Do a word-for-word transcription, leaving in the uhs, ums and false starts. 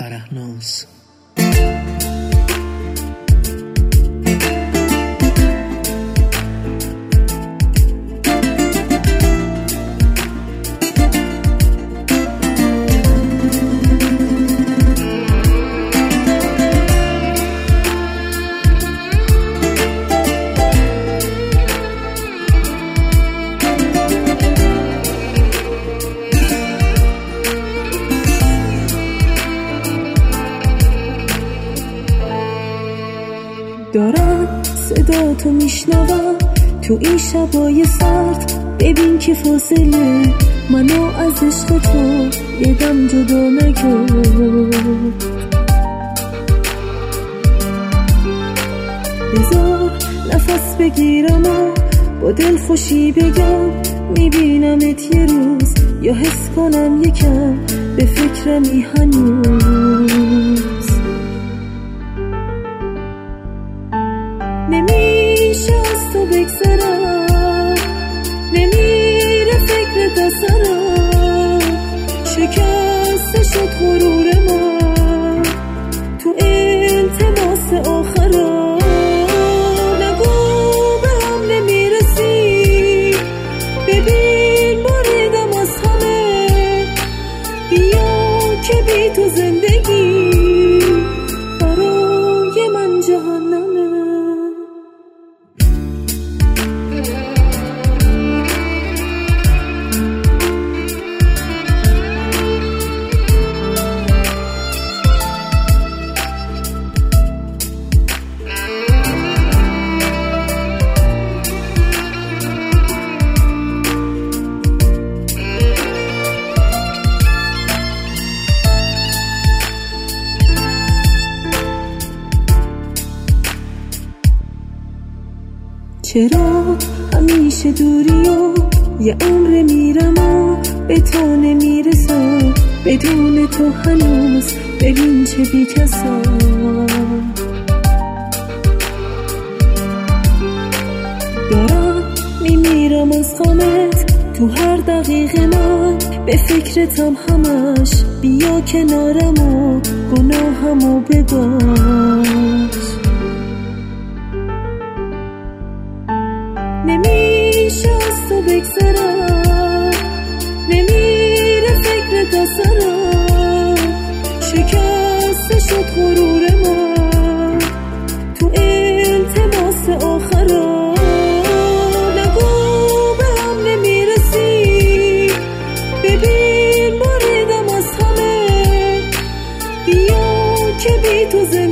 فرهناز. دارم صدا تو میشنوم تو این شبای سرد، ببین که فاصله منو از عشق تو یه دم جدا نکرد. بذار نفس بگیرم و با دل خوشی بگم میبینمت یه روز، یا حس کنم یکم به فکرمی هنوز. نمیشه از تو بگذرم، نمیره فکرت اثرم، شکسته شد غرور من تو التماس آخرم. نگو به هم نمیرسی، ببین باریدم از همه، بیا که بی تو زندگی برای من جهنمه. چرا همیشه دوری و یه عمر میرم و به تو نمیرسم، بدون تو هنوز ببین چه بی کسم. دارم میمیرم از غمت تو هر دقیقه، من به فکرتم همش، بیا کنارم و گناهمو ببخش. نمیشه از تو بگذرم، نمیره فکرت اثرم، شکسته شد غرور من تو التماس آخرم. نگو به هم نمیرسی، ببین باریدم از همه، بیا که بی تو